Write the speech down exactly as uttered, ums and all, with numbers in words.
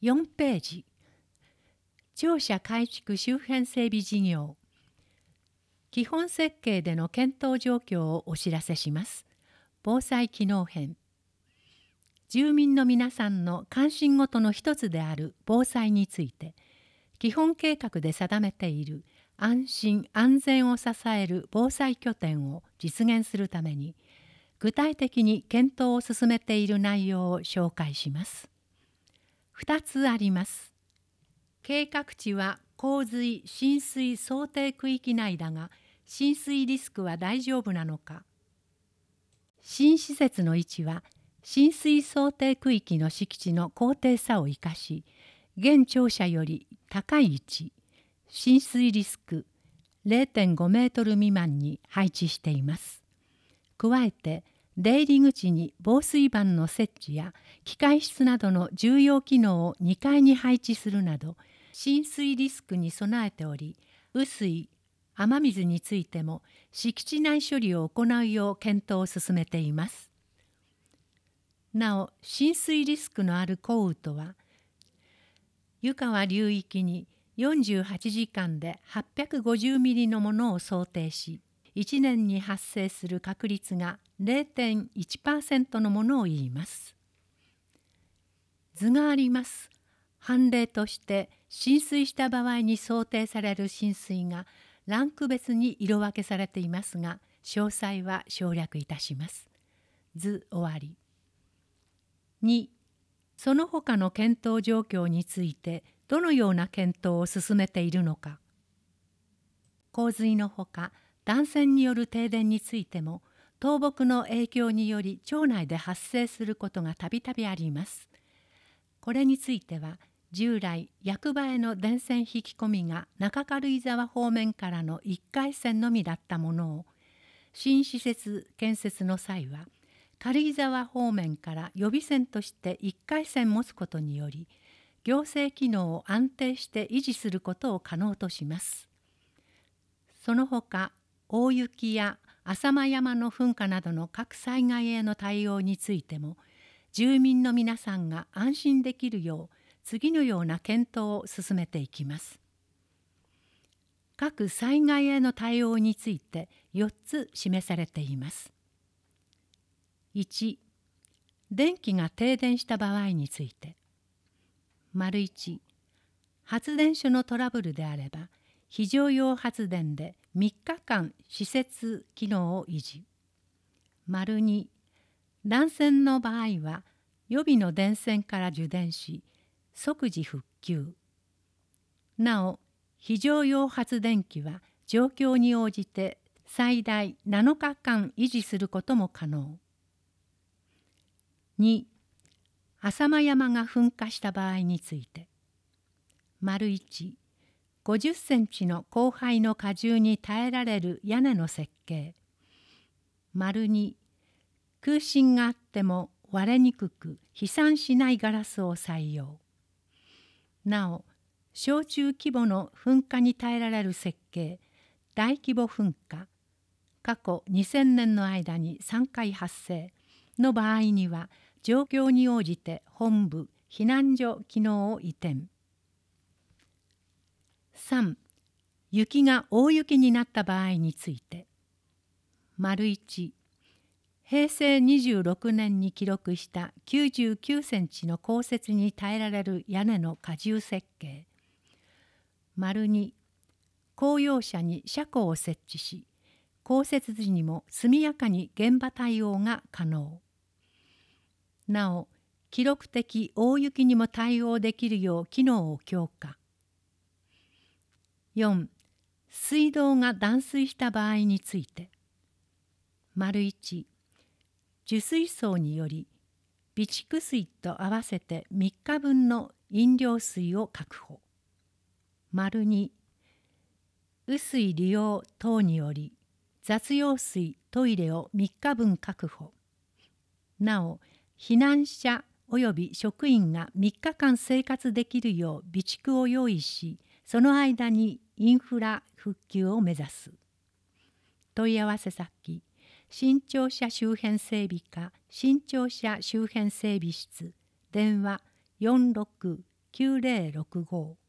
よんページ、庁舎改築周辺整備事業。基本設計での検討状況をお知らせします。防災機能編。住民の皆さんの関心事の一つである防災について、基本計画で定めている安心安全を支える防災拠点を実現するために、具体的に検討を進めている内容を紹介します。ふたつあります。計画地は洪水・浸水想定区域内だが、浸水リスクは大丈夫なのか。新施設の位置は浸水想定区域の敷地の高低差を生かし、現庁舎より高い位置、浸水リスク れいてんごメートル未満に配置しています。加えて、出入り口に防水板の設置や機械室などの重要機能をにかいに配置するなど、浸水リスクに備えており、雨水、雨水についても敷地内処理を行うよう検討を進めています。なお、浸水リスクのある降雨とは、湯川流域によんじゅうはちじかんではっぴゃくごじゅうミリのものを想定し、いちねんに発生する確率が れいてんいちパーセント のものを言います。図があります。判例として浸水した場合に想定される浸水がランク別に色分けされていますが、詳細は省略いたします。図終わり。に、その他の検討状況についてどのような検討を進めているのか。洪水のほか、断線による停電についても、倒木の影響により町内で発生することがたびたびあります。これについては、従来役場への電線引き込みが中軽井沢方面からのいっかい線のみだったものを、新施設建設の際は軽井沢方面から予備線としていっかい線持つことにより、行政機能を安定して維持することを可能とします。その他、大雪や浅間山の噴火などの各災害への対応についても、住民の皆さんが安心できるよう次のような検討を進めていきます。各災害への対応についてよっつ示されています。いち、電気が停電した場合について。丸いち、発電所のトラブルであれば、非常用発電でみっかかん施設機能を維持。丸に、断線の場合は予備の電線から受電し即時復旧。なお、非常用発電機は状況に応じて最大なのかかん維持することも可能。に、浅間山が噴火した場合について。丸いち、ごじゅっセンチの降灰の荷重に耐えられる屋根の設計。丸に、空振があっても割れにくく飛散しないガラスを採用。なお、小中規模の噴火に耐えられる設計、大規模噴火、過去にせんねんの間にさんかい発生の場合には、状況に応じて本部避難所機能を移転。さん、雪が大雪になった場合について。丸いち、へいせいにじゅうろくねんに記録したきゅうじゅうきゅうセンチの降雪に耐えられる屋根の荷重設計。丸に、公用車に車庫を設置し、降雪時にも速やかに現場対応が可能。なお、記録的大雪にも対応できるよう機能を強化。よん、水道が断水した場合について。丸いち、受水槽により備蓄水と合わせてみっかぶんの飲料水を確保。丸に、雨水利用等により雑用水トイレをみっかぶん確保。なお、避難者および職員がみっかかん生活できるよう備蓄を用意し、その間にインフラ復旧を目指す。問い合わせ先、新庁舎周辺整備課新庁舎周辺整備室、電話よんろくきゅうぜろろくご